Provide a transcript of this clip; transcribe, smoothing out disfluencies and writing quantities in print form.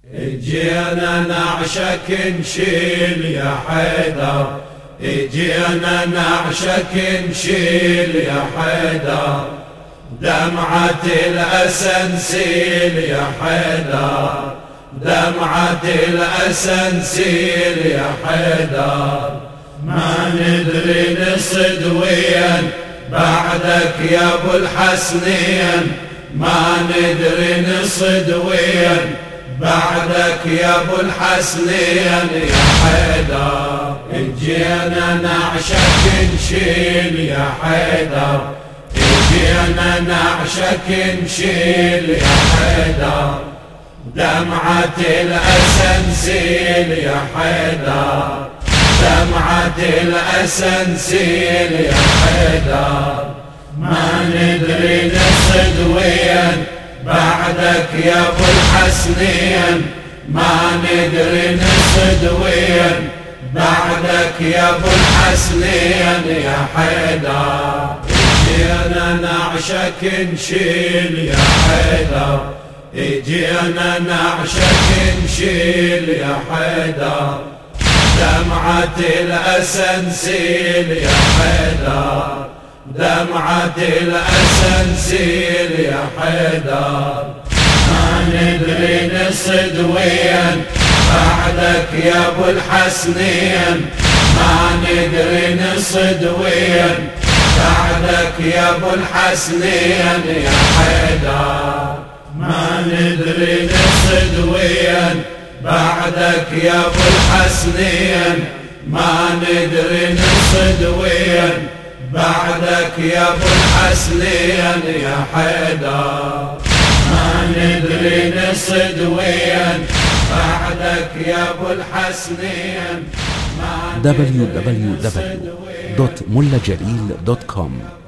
اجينا نعشك نشيل يا حيدر، اجينا نعشك نشيل يا حيدر، دمعة الأسى نسيل يا حيدر، دمعة الأسى نسيل يا حيدر، ما ندري نصد وين بعدك يا ابو الحسنين، ما ندري نصد وين بعدك يا ابو الحسنين يا حيدر، اجينا نعشك نشيل يا حيدر، اجينا نعشك نشيل يا حيدر، دمعة الأسى نسيل يا حيدر، دمعة الأسى نسيل يا حيدر، ما ندري نصد وين بعدك يا ابو الحسنين، ما ندري نصد وين بعدك يا ابو الحسنين يا حيدر، اجينا نعشك نشيل يا حيدر، اجينا نعشك نشيل يا حيدر، دمعة الأسى نسيل يا حيدر، دمعة الأسى نسيل يا حيدر، ما ندري نصد وين بعدك يا ابو الحسنين، ما ندري نصد وين بعدك يا ابو الحسنين يا حيدر، ما ندري نصد وين بعدك يا ابو الحسنين، ما ندري نصد وين بعدك يا ابو الحسنين يا حيدر، ما ندري نصد وين بعدك يا ابو الحسنين. www.mullajalil.com